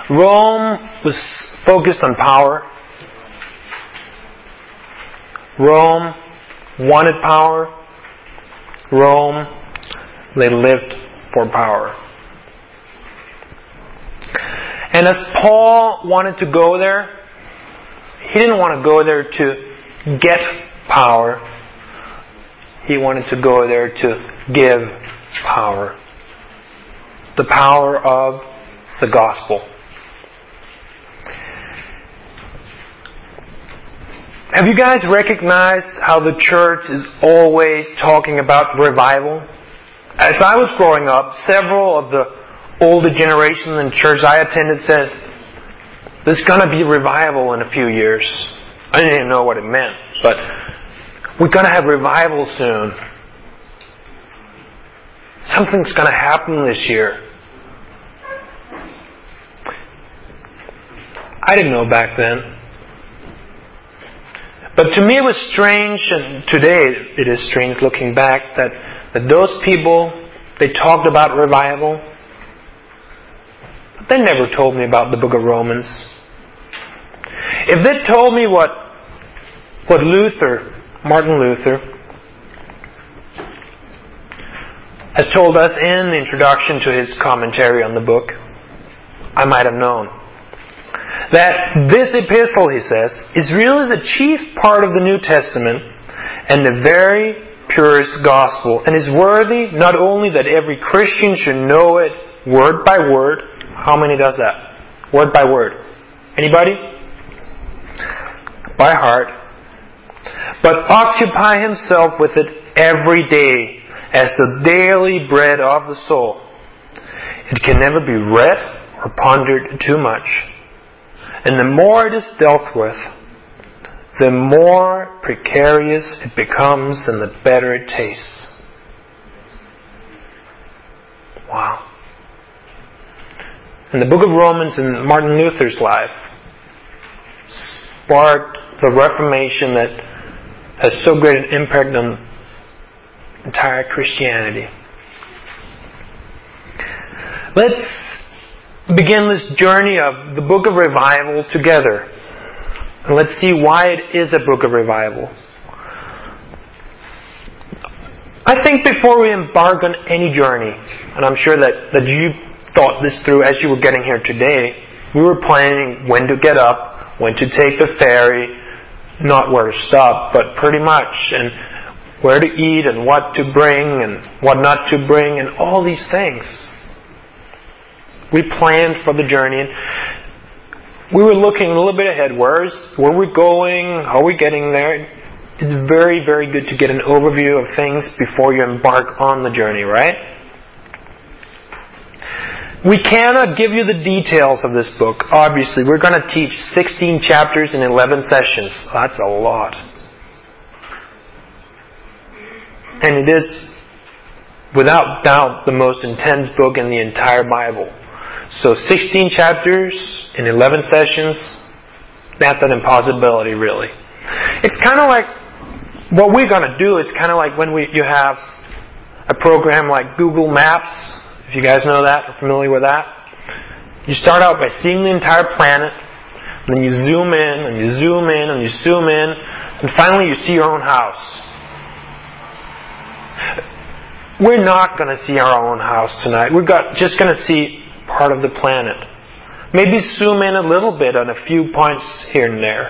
Rome was focused on power. Rome wanted power. Rome, they lived for power. And as Paul wanted to go there, he didn't want to go there to get power. He wanted to go there to give power. The power of the gospel. Have you guys recognized how the church is always talking about revival? As I was growing up, several of the older generations in church I attended said, there's going to be revival in a few years. I didn't even know what it meant, but we're going to have revival soon. Something's going to happen this year. I didn't know back then. But to me it was strange, and today it is strange looking back, that those people, they talked about revival, but they never told me about the book of Romans. If they told me what Martin Luther, has told us in the introduction to his commentary on the book, I might have known. That this epistle, he says, is really the chief part of the New Testament and the very purest gospel, and is worthy not only that every Christian should know it word by word. How many does that? Word by word. Anybody? By heart. But occupy himself with it every day as the daily bread of the soul. It can never be read or pondered too much. And the more it is dealt with, the more precarious it becomes and the better it tastes. Wow. And the book of Romans in Martin Luther's life sparked the Reformation that has so great an impact on entire Christianity. Let's begin this journey of the book of revival together. And let's see why it is a book of revival. I think before we embark on any journey, and I'm sure that you thought this through as you were getting here today, we were planning when to get up, when to take the ferry, not where to stop, but pretty much, and where to eat and what to bring and what not to bring and all these things. We planned for the journey, and we were looking a little bit ahead. Where we going? How are we getting there? It's very, very good to get an overview of things before you embark on the journey, right? We cannot give you the details of this book. Obviously, we're going to teach 16 chapters in 11 sessions. That's a lot. And it is, without doubt, the most intense book in the entire Bible. So 16 chapters in 11 sessions, that's an impossibility, really. It's kind of like, what we're going to do is kind of like when you have a program like Google Maps, if you guys know that, or familiar with that. You start out by seeing the entire planet, and then you zoom in, and you zoom in, and you zoom in, and finally you see your own house. We're not going to see our own house tonight. We're just going to see part of the planet. Maybe zoom in a little bit on a few points here and there.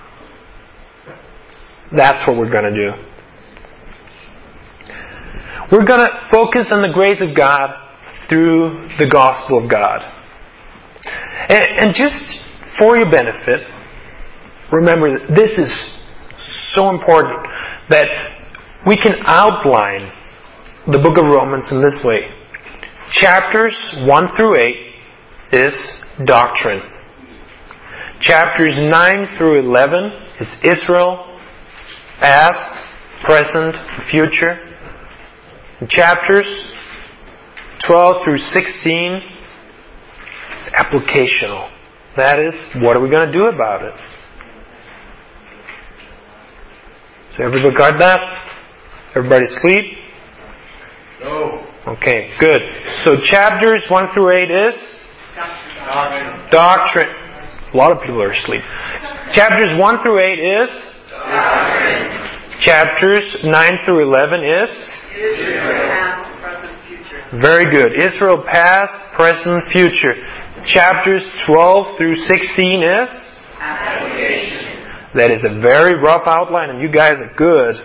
That's what we're going to do. We're going to focus on the grace of God through the gospel of God. And just for your benefit, remember that this is so important that we can outline the book of Romans in this way. Chapters 1 through 8 is doctrine. Chapters 9 through 11 is Israel, past, present, future. And chapters 12 through 16 is applicational. That is, what are we going to do about it? So everybody got that? Everybody asleep? No. Okay, good. So chapters 1 through 8 is? Doctrine. A lot of people are asleep. Chapters 1 through 8 is? Doctrine. Chapters 9 through 11 is? Israel, past, present, future. Very good. Israel past, present, future. Chapters 12 through 16 is? Application. That is a very rough outline, and you guys are good.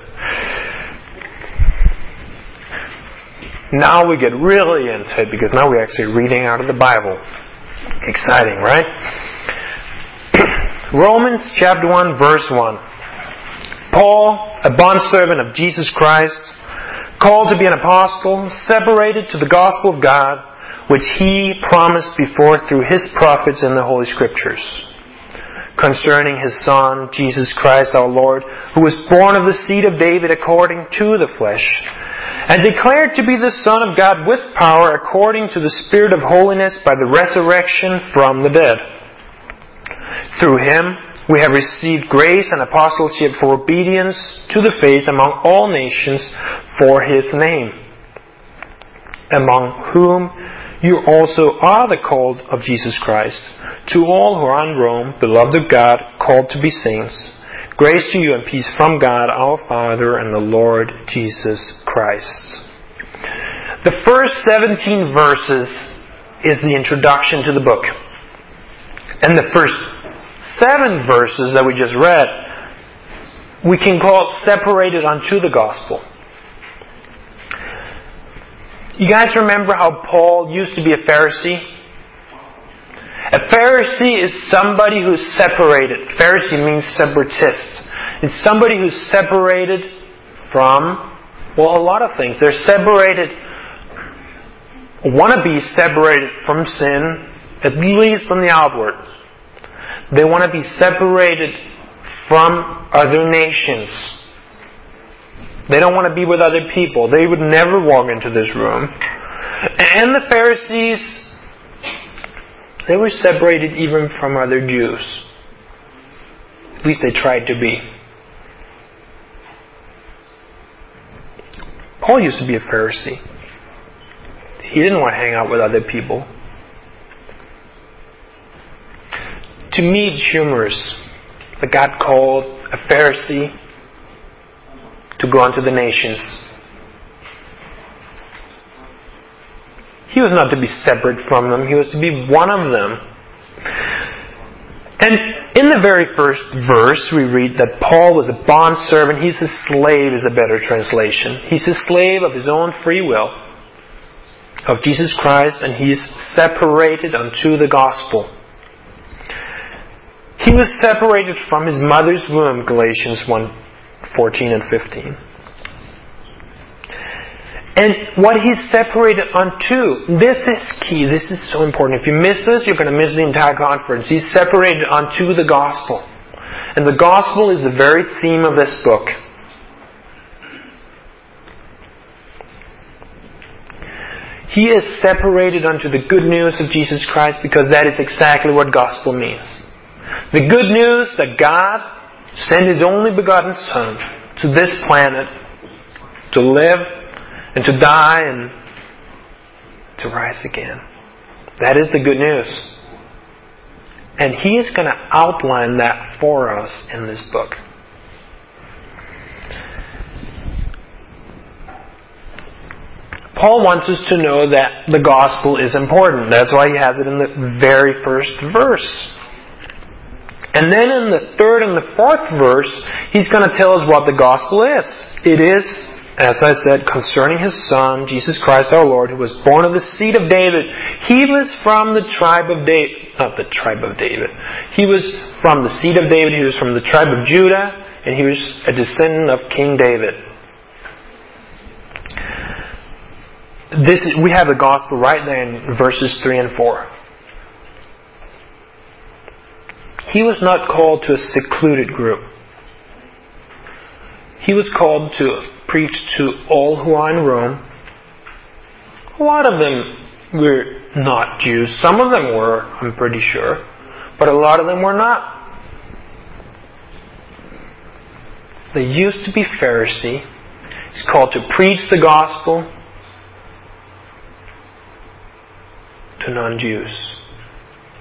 Now we get really into it, because now we're actually reading out of the Bible. Exciting, right? Romans chapter 1, verse 1. Paul, a bondservant of Jesus Christ, called to be an apostle, separated to the gospel of God, which He promised before through His prophets in the Holy Scriptures, concerning His Son, Jesus Christ our Lord, who was born of the seed of David according to the flesh, and declared to be the Son of God with power according to the Spirit of holiness by the resurrection from the dead. Through Him we have received grace and apostleship for obedience to the faith among all nations for His name, among whom you also are the called of Jesus Christ. To all who are in Rome, beloved of God, called to be saints, grace to you and peace from God our Father and the Lord Jesus Christ. The first 17 verses is the introduction to the book. And the first 7 verses that we just read, we can call it separated unto the gospel. You guys remember how Paul used to be a Pharisee? A Pharisee is somebody who's separated. Pharisee means separatist. It's somebody who's separated from, well, a lot of things. They're separated, want to be separated from sin, at least on the outward. They want to be separated from other nations. They don't want to be with other people. They would never walk into this room. And the Pharisees, they were separated even from other Jews. At least they tried to be. Paul used to be a Pharisee. He didn't want to hang out with other people. To me, it's humorous that God called a Pharisee to go unto the nations. He was not to be separate from them. He was to be one of them. And in the very first verse, we read that Paul was a bondservant. He's a slave is a better translation. He's a slave of his own free will, of Jesus Christ, and he's separated unto the gospel. He was separated from his mother's womb, Galatians 1:14 and 15. And what he's separated unto, this is key, this is so important. If you miss this, you're going to miss the entire conference. He's separated unto the gospel. And the gospel is the very theme of this book. He is separated unto the good news of Jesus Christ, because that is exactly what gospel means. The good news that God sent His only begotten Son to this planet to live and to die and to rise again. That is the good news. And He is going to outline that for us in this book. Paul wants us to know that the gospel is important. That's why he has it in the very first verse. And then in the third and the fourth verse, he's going to tell us what the gospel is. It is, as I said, concerning His Son, Jesus Christ our Lord, who was born of the seed of David. He was from the tribe of David. Not the tribe of David. He was from the seed of David. He was from the tribe of Judah. And he was a descendant of King David. We have the gospel right there in verses 3 and 4. He was not called to a secluded group. He was called to preach to all who are in Rome. A lot of them were not Jews. Some of them were, I'm pretty sure. But a lot of them were not. They used to be Pharisee. He's called to preach the gospel to non-Jews.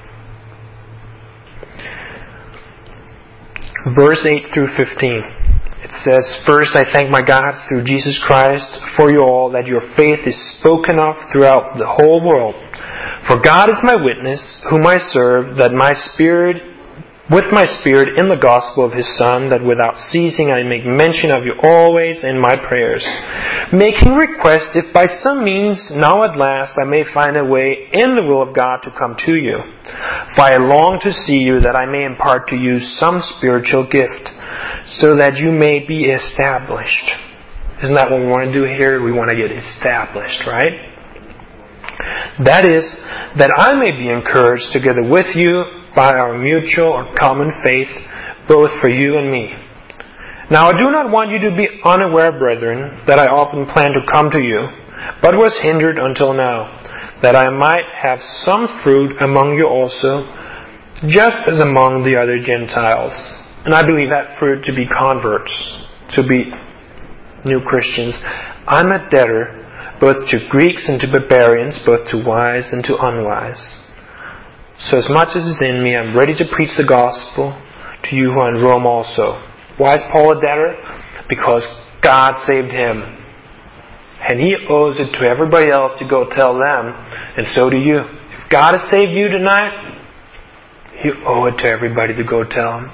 verse 8 through 15. It says, "First I thank my God through Jesus Christ for you all, that your faith is spoken of throughout the whole world. For God is my witness, whom I serve, that with my spirit in the gospel of His Son, that without ceasing I make mention of you always in my prayers, making request if by some means now at last I may find a way in the will of God to come to you. For I long to see you, that I may impart to you some spiritual gift, so that you may be established." Isn't that what we want to do here? We want to get established, right? "That is, that I may be encouraged together with you by our mutual or common faith, both for you and me. Now I do not want you to be unaware, brethren, that I often planned to come to you, but was hindered until now, that I might have some fruit among you also, just as among the other Gentiles." And I believe that fruit to be converts, to be new Christians. "I'm a debtor both to Greeks and to barbarians, both to wise and to unwise. So as much as is in me, I'm ready to preach the gospel to you who are in Rome also." Why is Paul a debtor? Because God saved him. And he owes it to everybody else to go tell them, and so do you. If God has saved you tonight, you owe it to everybody to go tell them.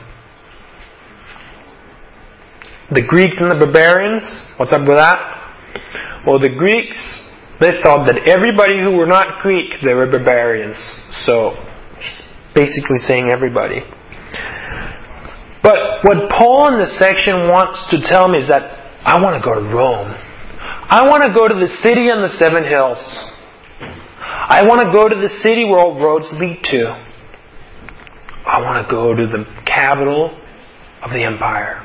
The Greeks and the barbarians, what's up with that? Well, the Greeks, they thought that everybody who were not Greek, they were barbarians. So, basically saying everybody. But what Paul in this section wants to tell me is that I want to go to Rome. I want to go to the city on the 7 hills. I want to go to the city where all roads lead to. I want to go to the capital of the empire.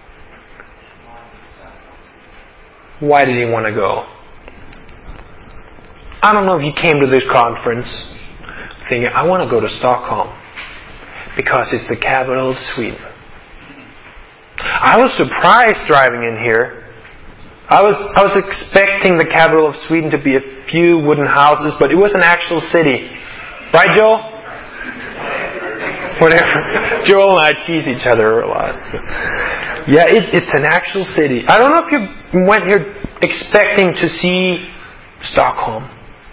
Why did he want to go? I don't know if he came to this conference thinking, I want to go to Stockholm because it's the capital of Sweden. I was surprised driving in here. I was expecting the capital of Sweden to be a few wooden houses, but it was an actual city. Right, Joel? Whatever. Joel and I tease each other a lot. So. Yeah, it's an actual city. I don't know if you went here expecting to see Stockholm.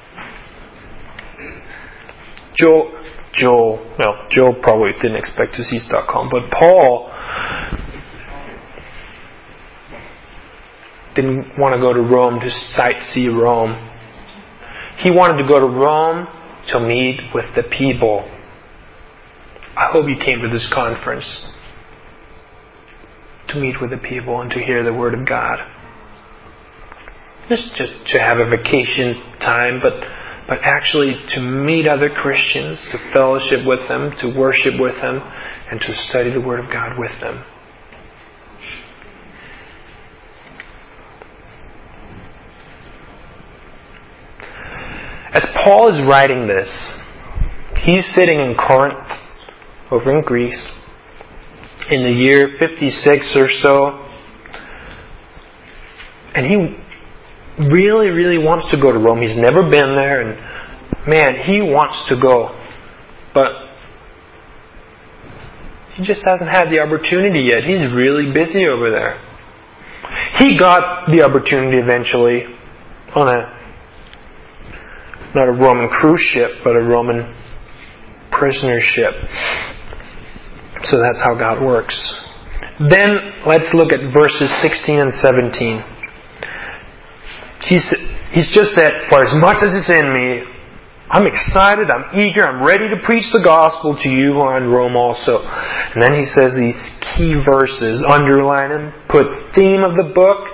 Joel probably didn't expect to see Stockholm, but Paul didn't want to go to Rome to sightsee Rome. He wanted to go to Rome to meet with the people. I hope you came to this conference to meet with the people and to hear the Word of God. Just to have a vacation time, but actually to meet other Christians, to fellowship with them, to worship with them, and to study the Word of God with them. As Paul is writing this, he's sitting in Corinth, over in Greece, in the year 56 or so, and he really, really wants to go to Rome. He's never been there, and man, he wants to go. But he just hasn't had the opportunity yet. He's really busy over there. He got the opportunity eventually on not a Roman cruise ship, but a Roman prisoner ship. So that's how God works. Then let's look at verses 16 and 17. He's just said, "For as much as is in me, I'm excited, I'm eager, I'm ready to preach the gospel to you who are in Rome also." And then he says these key verses, underline them, put theme of the book,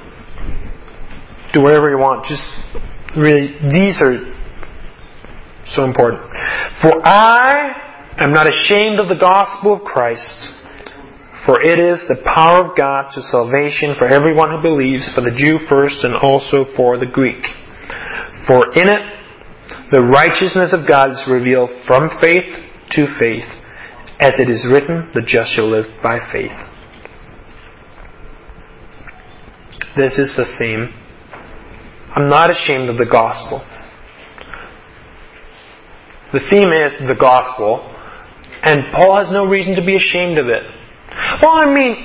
do whatever you want. Just really, these are so important. "For I am not ashamed of the gospel of Christ, for it is the power of God to salvation for everyone who believes, for the Jew first and also for the Greek. For in it the righteousness of God is revealed from faith to faith, as it is written, the just shall live by faith." This is the theme. I'm not ashamed of the gospel. The theme is the gospel, and Paul has no reason to be ashamed of it. Well, I mean,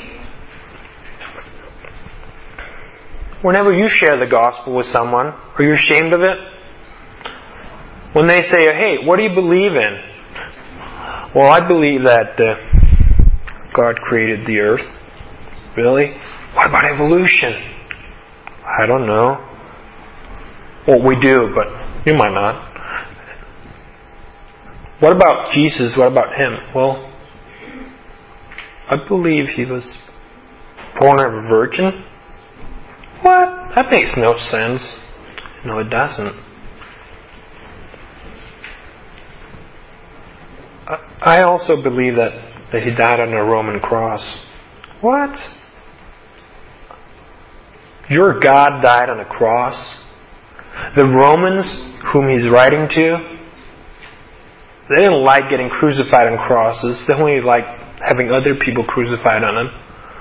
whenever you share the gospel with someone, are you ashamed of it? When they say, hey, what do you believe in? Well, I believe that God created the earth. Really? What about evolution? I don't know. Well, we do, but you might not. What about Jesus? What about Him? Well, I believe He was born of a virgin. What? That makes no sense. No, it doesn't. I also believe that He died on a Roman cross. What? Your God died on a cross? The Romans whom He's writing to, they didn't like getting crucified on crosses. They only liked having other people crucified on them.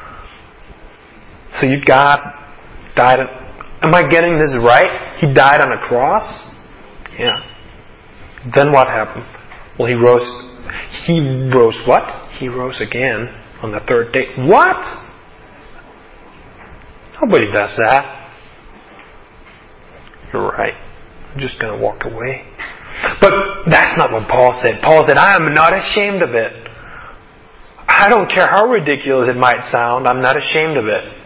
So God died on... Am I getting this right? He died on a cross? Yeah. Then what happened? Well, He rose what? He rose again on the third day. What? Nobody does that. You're right. I'm just going to walk away. But that's not what Paul said. Paul said, I am not ashamed of it. I don't care how ridiculous it might sound. I'm not ashamed of it.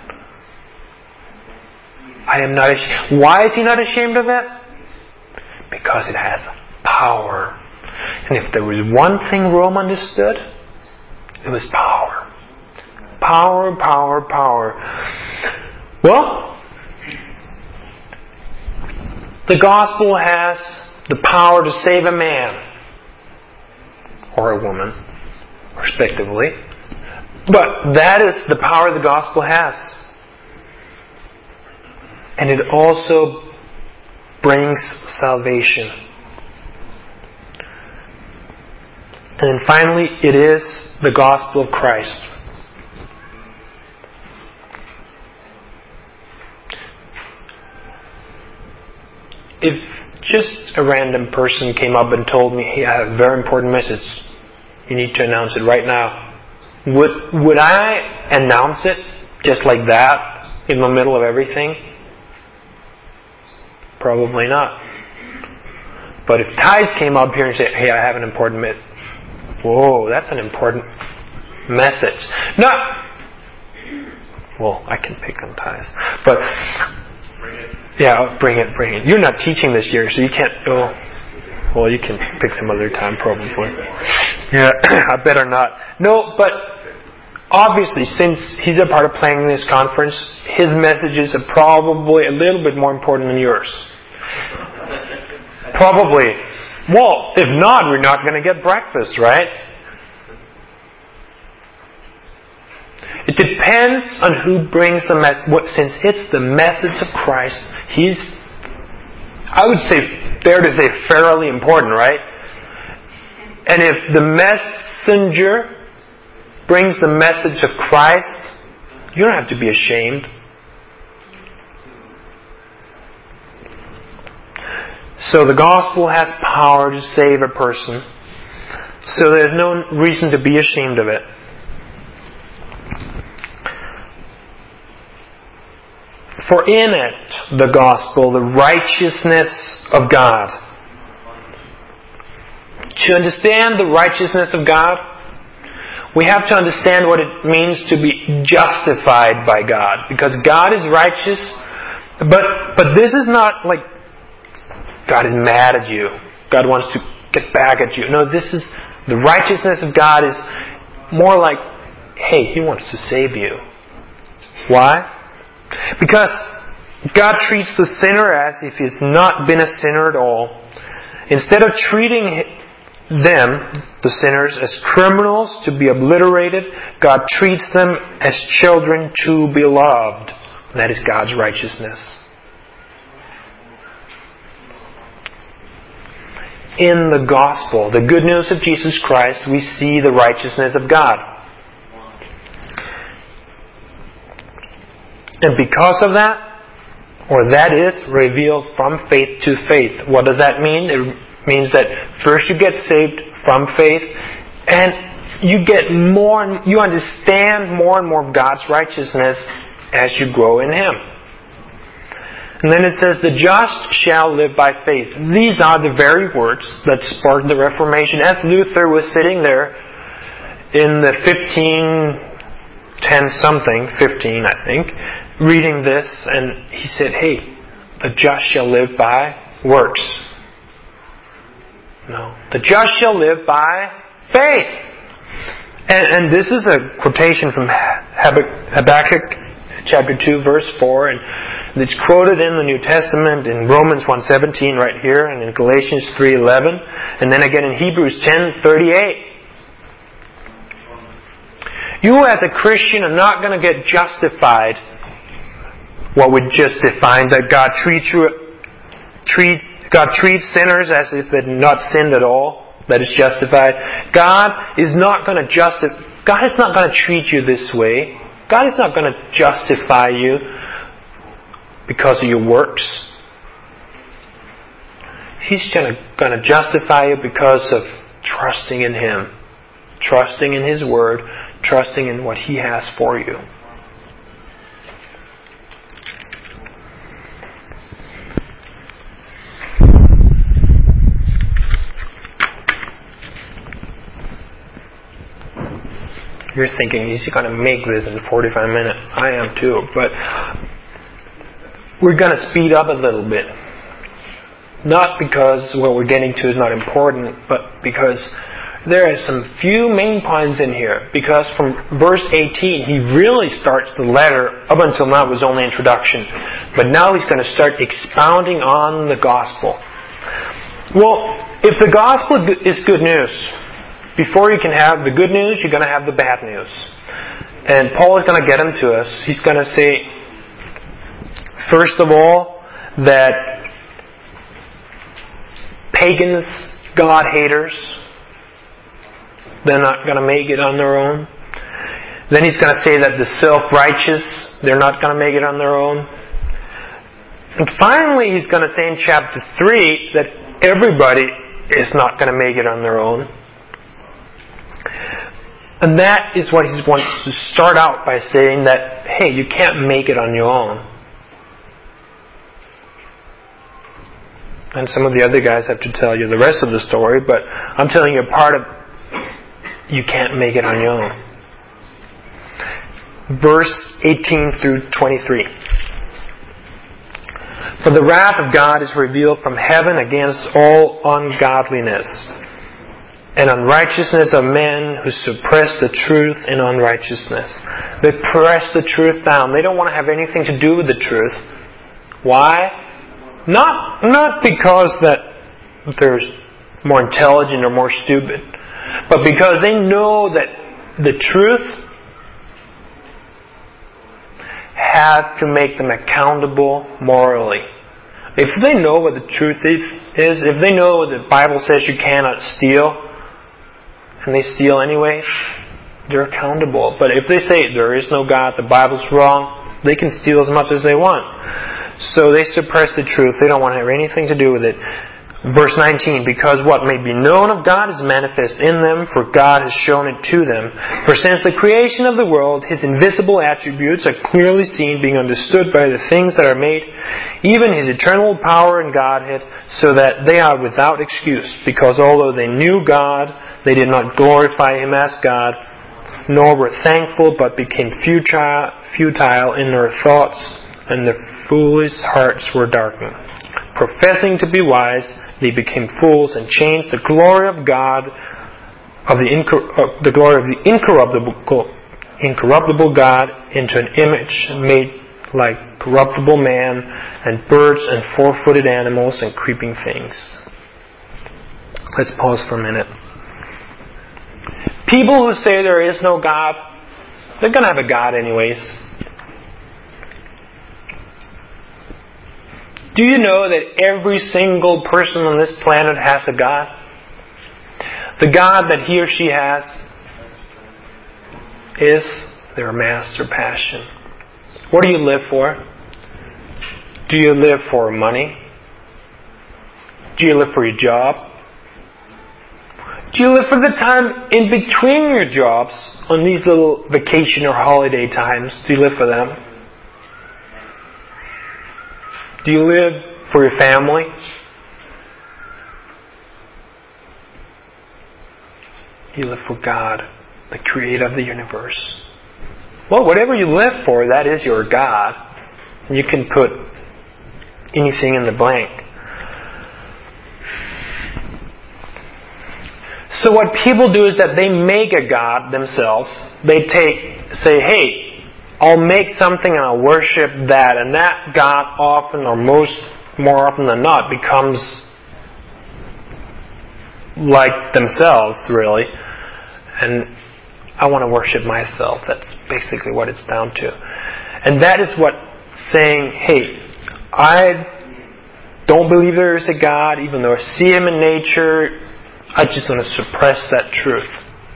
I am not ashamed. Why is he not ashamed of it? Because it has power. And if there was one thing Rome understood, it was power. Power, power, power. Well, the gospel has the power to save a man or a woman, respectively. But that is the power the gospel has. And it also brings salvation. And then finally, it is the gospel of Christ. If just a random person came up and told me, hey, I have a very important message, you need to announce it right now, would I announce it just like that in the middle of everything? Probably not. But if Ties came up here and said, hey, I have an important message, whoa, that's an important message. No. Well, I can pick on Ties. But yeah, bring it. You're not teaching this year, so you can't go. Well, you can pick some other time, probably. Yeah, I better not. No, but obviously, since he's a part of planning this conference, his messages are probably a little bit more important than yours. Probably. Well, if not, we're not going to get breakfast, right? It depends on who brings the message. Since it's the message of Christ, I would say, fair to say, fairly important, right? And if the messenger brings the message of Christ, you don't have to be ashamed. So the gospel has power to save a person. So there's no reason to be ashamed of it. For in it, the gospel, the righteousness of God. To understand the righteousness of God, we have to understand what it means to be justified by God. Because God is righteous, but this is not like God is mad at you. God wants to get back at you. No, the righteousness of God is more like, hey, He wants to save you. Why? Because God treats the sinner as if he's not been a sinner at all. Instead of treating them, the sinners, as criminals to be obliterated, God treats them as children to be loved. That is God's righteousness. In the gospel, the good news of Jesus Christ, we see the righteousness of God. And because of that, or that is revealed from faith to faith. What does that mean? It means that first you get saved from faith, and you understand more and more of God's righteousness as you grow in Him. And then it says, the just shall live by faith. These are the very words that sparked the Reformation. As Luther was sitting there in the 15 I think, reading this, and he said, hey, the just shall live by works. No. The just shall live by faith. And this is a quotation from Habakkuk chapter 2 verse 4, and it's quoted in the New Testament in Romans 1:17 right here, and in Galatians 3:11, and then again in Hebrews 10:38. You as a Christian are not going to get justified what we just defined, that God treats sinners as if they had not sinned at all. That is justified. God is not going to treat you this way. God is not going to justify you because of your works. He's going to justify you because of trusting in Him, trusting in His Word, trusting in what He has for you. You're thinking, is he going to make this in 45 minutes? I am too. But we're going to speed up a little bit. Not because what we're getting to is not important, but because there are some few main points in here. Because from verse 18, he really starts the letter. Up until now it was only introduction. But now he's going to start expounding on the gospel. Well, if the gospel is good news, before you can have the good news, you're going to have the bad news. And Paul is going to get them to us. He's going to say, first of all, that pagans, God-haters, they're not going to make it on their own. Then he's going to say that the self-righteous, they're not going to make it on their own. And finally, he's going to say in chapter 3 that everybody is not going to make it on their own. And that is what he wants to start out by saying, that, hey, you can't make it on your own. And some of the other guys have to tell you the rest of the story, but I'm telling you a part of you can't make it on your own. Verse 18 through 23. For the wrath of God is revealed from heaven against all ungodliness and unrighteousness of men who suppress the truth in unrighteousness. They press the truth down. They don't want to have anything to do with the truth. Why? Not because that they're more intelligent or more stupid, but because they know that the truth have to make them accountable morally. If they know what the truth is, if they know what the Bible says you cannot steal, and they steal anyway, they're accountable. But if they say there is no God, the Bible's wrong, they can steal as much as they want. So they suppress the truth. They don't want to have anything to do with it. Verse 19, because what may be known of God is manifest in them, for God has shown it to them. For since the creation of the world, His invisible attributes are clearly seen, being understood by the things that are made, even His eternal power and Godhead, so that they are without excuse. Because although they knew God, they did not glorify Him as God, nor were thankful, but became futile in their thoughts, and their foolish hearts were darkened. Professing to be wise, they became fools and changed the glory of God, the glory of the incorruptible God, into an image made like corruptible man, and birds and four-footed animals and creeping things. Let's pause for a minute. People who say there is no God, they're going to have a God anyways. Do you know that every single person on this planet has a God? The God that he or she has is their master passion. What do you live for? Do you live for money? Do you live for your job? Do you live for the time in between your jobs, on these little vacation or holiday times? Do you live for them? Do you live for your family? You live for God, the creator of the universe. Well, whatever you live for, that is your God. You can put anything in the blank. So what people do is that they make a God themselves. They say, hey, I'll make something and I'll worship that. And that God often, or more often than not, becomes like themselves, really. And I want to worship myself. That's basically what it's down to. And that is what saying, hey, I don't believe there is a God, even though I see Him in nature, I just want to suppress that truth.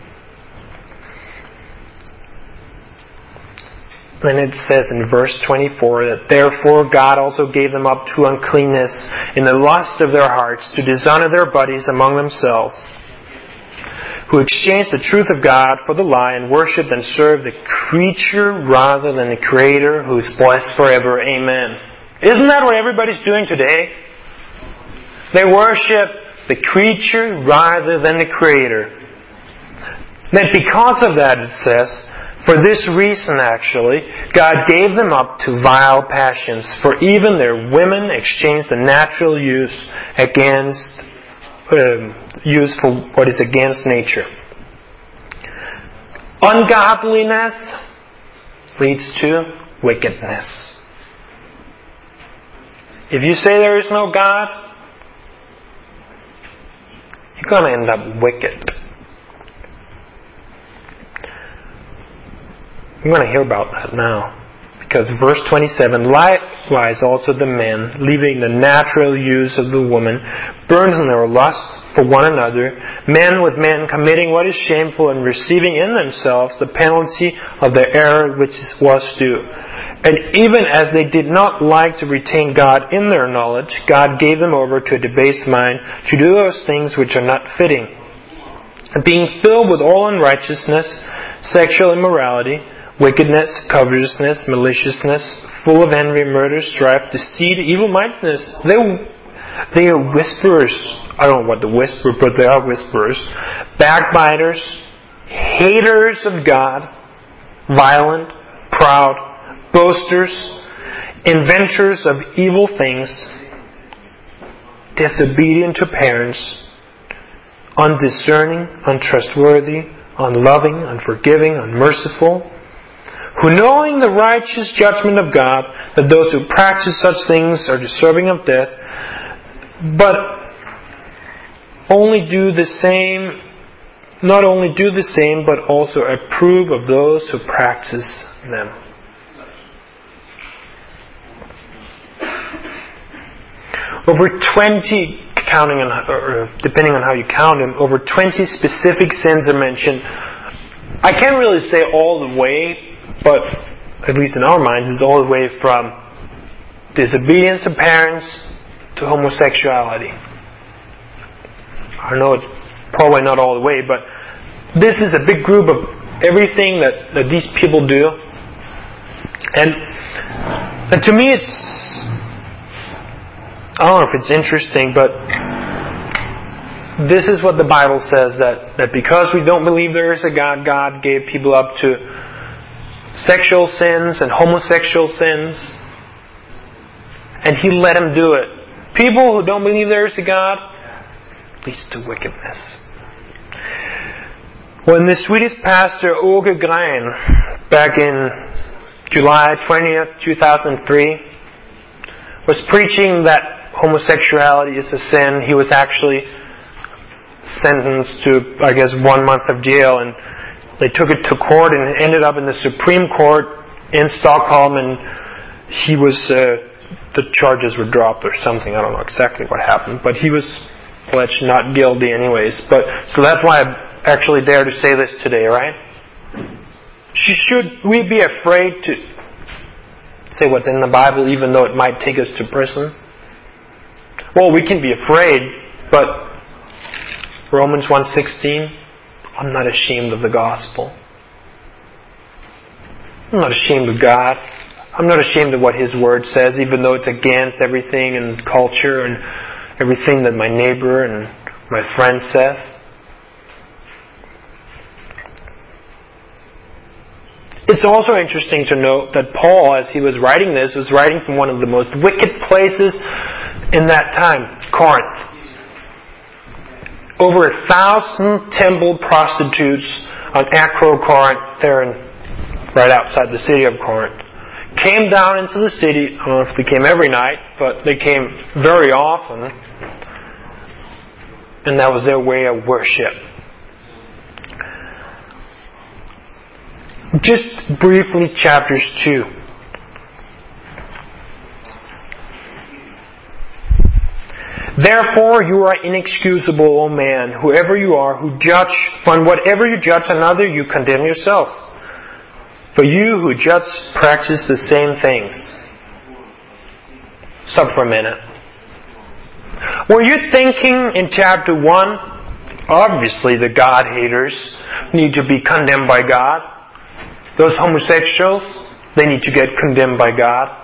And it says in verse 24 that therefore God also gave them up to uncleanness in the lusts of their hearts, to dishonor their bodies among themselves, who exchanged the truth of God for the lie, and worshipped and served the creature rather than the Creator, who is blessed forever. Amen. Isn't that what everybody's doing today? They worship the creature rather than the Creator. That because of that, it says, for this reason actually, God gave them up to vile passions, for even their women exchanged the natural use for what is against nature. Ungodliness leads to wickedness. If you say there is no God, you're going to end up wicked. We're going to hear about that now. Because verse 27, likewise also the men, leaving the natural use of the woman, burned in their lust for one another, men with men committing what is shameful, and receiving in themselves the penalty of their error which was due. And even as they did not like to retain God in their knowledge, God gave them over to a debased mind to do those things which are not fitting. And being filled with all unrighteousness, sexual immorality, wickedness, covetousness, maliciousness, full of envy, murder, strife, deceit, evil-mindedness. They are whisperers. I don't know what the whisper, but they are whisperers. Backbiters, haters of God, violent, proud, boasters, inventors of evil things, disobedient to parents, undiscerning, untrustworthy, unloving, unforgiving, unmerciful, who knowing the righteous judgment of God, that those who practice such things are deserving of death, but not only do the same, but also approve of those who practice them. Over 20, depending on how you count them, over 20 specific sins are mentioned. I can't really say all the way, but at least in our minds, it's all the way from disobedience to parents to homosexuality. I know it's probably not all the way, but this is a big group of everything that these people do. And to me I don't know if it's interesting, but this is what the Bible says, that because we don't believe there is a God, God gave people up to sexual sins and homosexual sins, and He let them do it. People who don't believe there is a God leads to wickedness. When the Swedish pastor Åke Grein, back in July 20th, 2003, was preaching that homosexuality is a sin, he was actually sentenced to, 1 month of jail, and they took it to court, and it ended up in the Supreme Court in Stockholm, and he was, the charges were dropped or something. I don't know exactly what happened, but he was pledged not guilty anyways. So that's why I actually dare to say this today, right? Should we be afraid to say what's in the Bible, even though it might take us to prison? Well, we can be afraid, but Romans 1:16, I'm not ashamed of the gospel. I'm not ashamed of God. I'm not ashamed of what His Word says, even though it's against everything in culture and everything that my neighbor and my friend says. It's also interesting to note that Paul, as he was writing this, was writing from one of the most wicked places in that time, Corinth. Over 1,000 temple prostitutes on Acrocorinth, there right outside the city of Corinth, came down into the city. I don't know if they came every night, but they came very often. And that was their way of worship. Just briefly, chapters 2. Therefore you are inexcusable, O man, whoever you are, who judge, on whatever you judge another, you condemn yourself. For you who judge practice the same things. Stop for a minute. Were you thinking in chapter 1, obviously the God haters need to be condemned by God. Those homosexuals, they need to get condemned by God.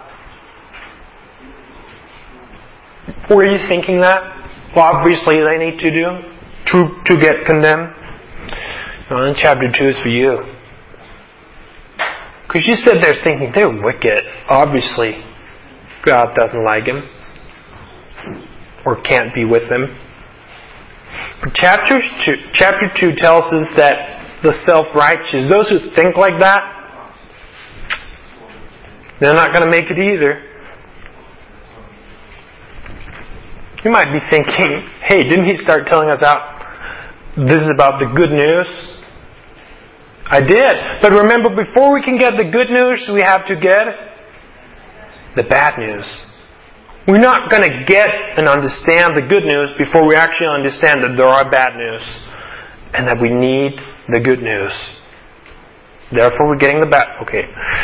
Were you thinking that? Well, obviously they need to do to get condemned. Well, in chapter 2 is for you. Because you sit there thinking, they're wicked. Obviously, God doesn't like him. Or can't be with him. But chapter 2 tells us that the self-righteous, those who think like that, they're not going to make it either. You might be thinking, hey, didn't he start telling us out this is about the good news? I did. But remember, before we can get the good news, we have to get the bad news. We're not going to get and understand the good news before we actually understand that there are bad news and that we need the good news. Therefore, we're getting the bad. Okay.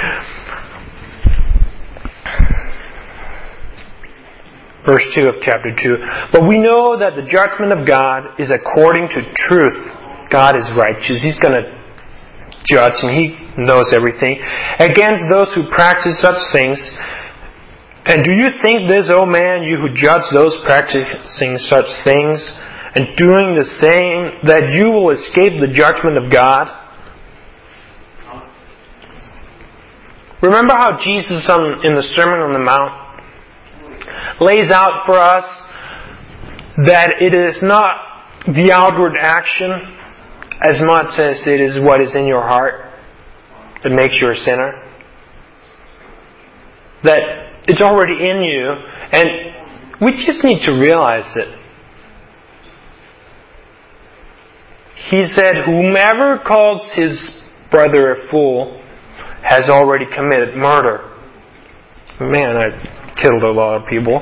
Verse 2 of chapter 2. But we know that the judgment of God is according to truth. God is righteous. He's going to judge, and He knows everything, against those who practice such things. And do you think this, O man, you who judge those practicing such things and doing the same, that you will escape the judgment of God? Remember how Jesus in the Sermon on the Mount lays out for us that it is not the outward action as much as it is what is in your heart that makes you a sinner. That it's already in you, and we just need to realize it. He said, whomever calls his brother a fool has already committed murder. Man, I killed a lot of people.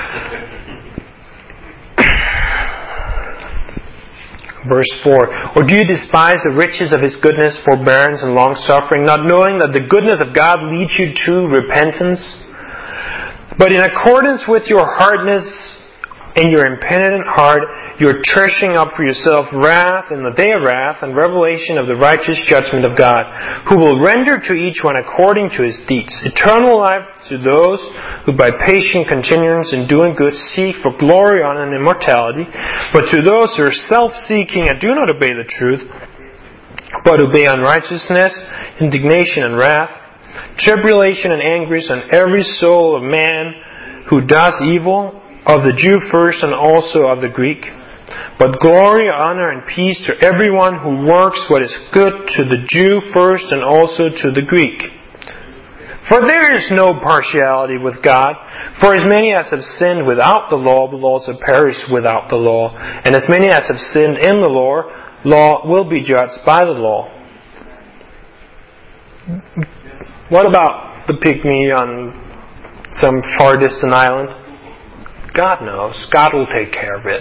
Verse 4. Or do you despise the riches of His goodness, forbearance, and long-suffering, not knowing that the goodness of God leads you to repentance? But in accordance with your hardness and your impenitent heart, you are treasuring up for yourself wrath in the day of wrath and revelation of the righteous judgment of God, who will render to each one according to his deeds. Eternal life to those who by patient continuance in doing good seek for glory, honor, and immortality, but to those who are self-seeking and do not obey the truth, but obey unrighteousness, indignation and wrath, tribulation and anguish on every soul of man who does evil, of the Jew first and also of the Greek. But glory, honor, and peace to everyone who works what is good, to the Jew first and also to the Greek. For there is no partiality with God, for as many as have sinned without the law will also perish without the law, and as many as have sinned in the law will be judged by the law. What about the pygmy on some far distant island? God knows. God will take care of it.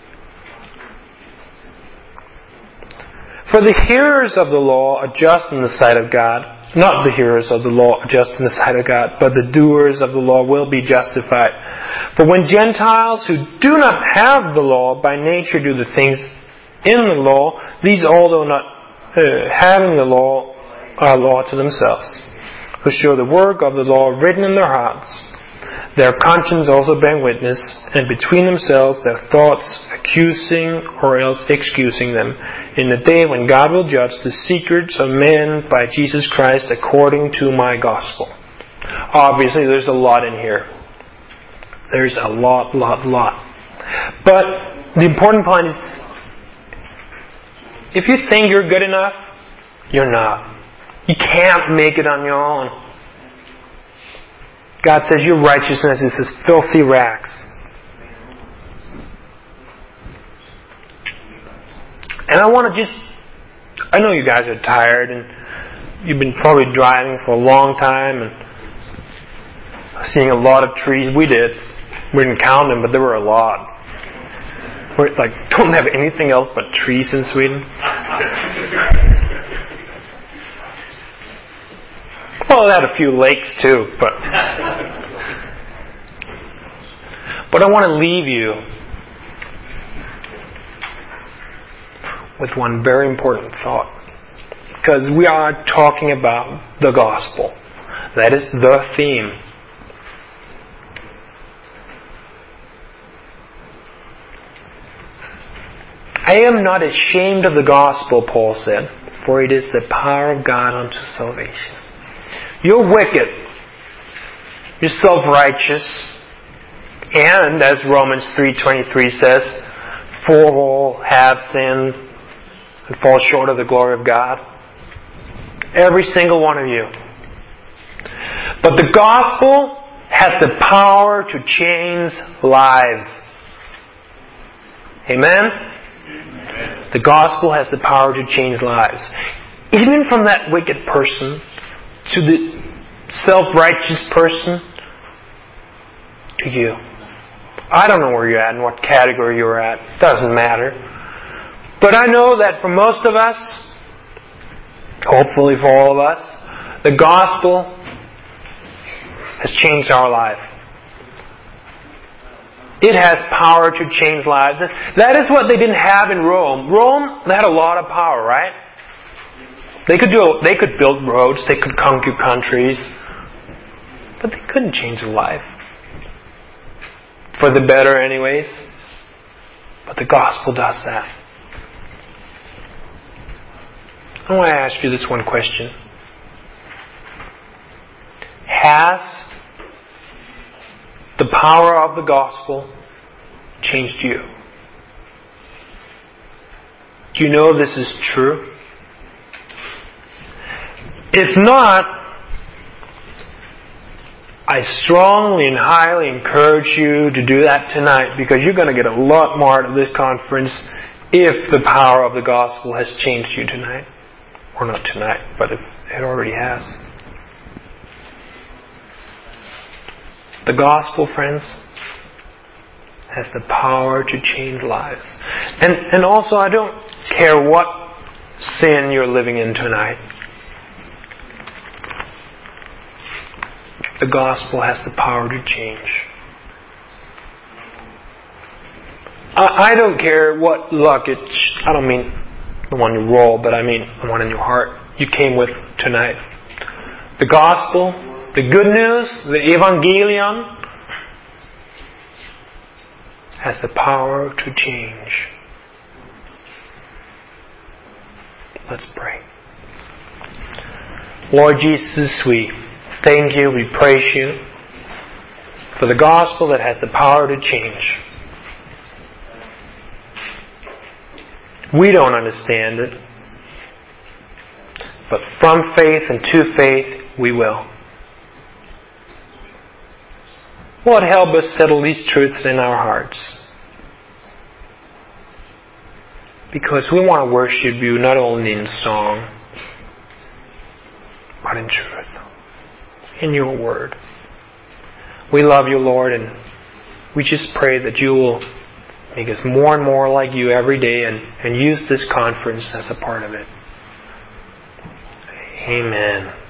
For the hearers of the law are just in the sight of God. Not the hearers of the law are just in the sight of God, but the doers of the law will be justified. For when Gentiles who do not have the law by nature do the things in the law, these although not having the law are law to themselves, who show the work of the law written in their hearts, their conscience also bearing witness, and between themselves their thoughts accusing or else excusing them, in the day when God will judge the secrets of men by Jesus Christ according to my gospel. Obviously, there's a lot in here. There's a lot. But the important point is, if you think you're good enough, you're not. You can't make it on your own. God says your righteousness is as filthy rags. And I know you guys are tired and you've been probably driving for a long time and seeing a lot of trees. We didn't count them, but there were a lot. We don't have anything else but trees in Sweden. Well, it had a few lakes too, but I want to leave you with one very important thought, because we are talking about the gospel. That is the theme. I am not ashamed of the gospel, Paul said, for it is the power of God unto salvation. You're wicked. You're self-righteous. And, as Romans 3:23 says, for all have sinned and fall short of the glory of God. Every single one of you. But the gospel has the power to change lives. Amen? The gospel has the power to change lives. Even from that wicked person to the self-righteous person to you. I don't know where you're at and what category you're at. It doesn't matter. But I know that for most of us, hopefully for all of us, the gospel has changed our life. It has power to change lives. That is what they didn't have in Rome. Rome, they had a lot of power, right? They could build roads, they could conquer countries, but they couldn't change a life. For the better anyways. But the gospel does that. I want to ask you this one question. Has the power of the gospel changed you? Do you know this is true? If not, I strongly and highly encourage you to do that tonight, because you're going to get a lot more out of this conference if the power of the gospel has changed you tonight. Or not tonight, but if it already has. The gospel, friends, has the power to change lives. And also, I don't care what sin you're living in tonight. The gospel has the power to change. I don't care what luggage, I don't mean the one you roll, but I mean the one in your heart you came with tonight. The gospel, the good news, the evangelion, has the power to change. Let's pray. Lord Jesus, we thank you, we praise you for the gospel that has the power to change. We don't understand it, but from faith and to faith, we will. Lord, help us settle these truths in our hearts, because we want to worship you not only in song, but in truth, in your word. We love you, Lord, and we just pray that you will make us more and more like you every day and use this conference as a part of it. Amen.